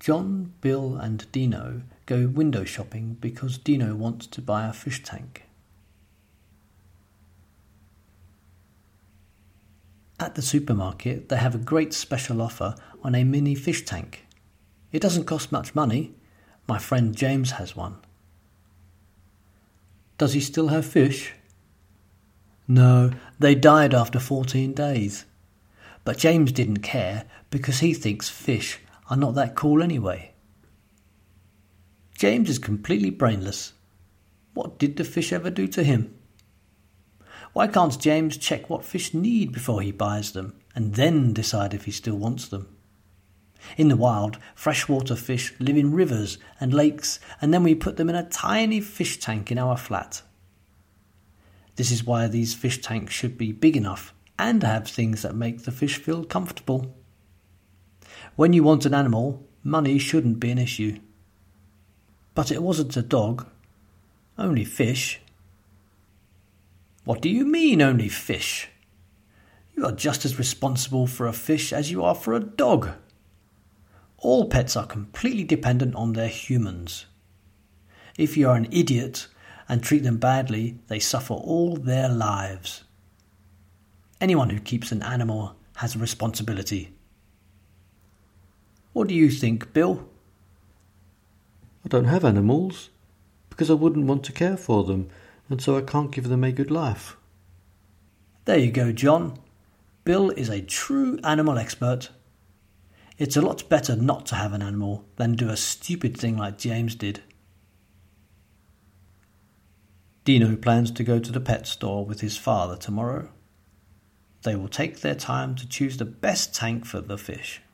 John, Bill and Dino go window shopping because Dino wants to buy a fish tank. At the supermarket, they have a great special offer on a mini fish tank. It doesn't cost much money. My friend James has one. Does he still have fish? No, they died after 14 days. But James didn't care because he thinks fish are not that cool anyway. James is completely brainless. What did the fish ever do to him? Why can't James check what fish need before he buys them and then decide if he still wants them? In the wild, freshwater fish live in rivers and lakes, and then we put them in a tiny fish tank in our flat. This is why these fish tanks should be big enough and have things that make the fish feel comfortable. When you want an animal, money shouldn't be an issue. But it wasn't a dog, only fish. What do you mean, only fish? You are just as responsible for a fish as you are for a dog. All pets are completely dependent on their humans. If you are an idiot and treat them badly, they suffer all their lives. Anyone who keeps an animal has a responsibility. What do you think, Bill? I don't have animals because I wouldn't want to care for them, and so I can't give them a good life. There you go, John. Bill is a true animal expert. It's a lot better not to have an animal than do a stupid thing like James did. Dino plans to go to the pet store with his father tomorrow. They will take their time to choose the best tank for the fish.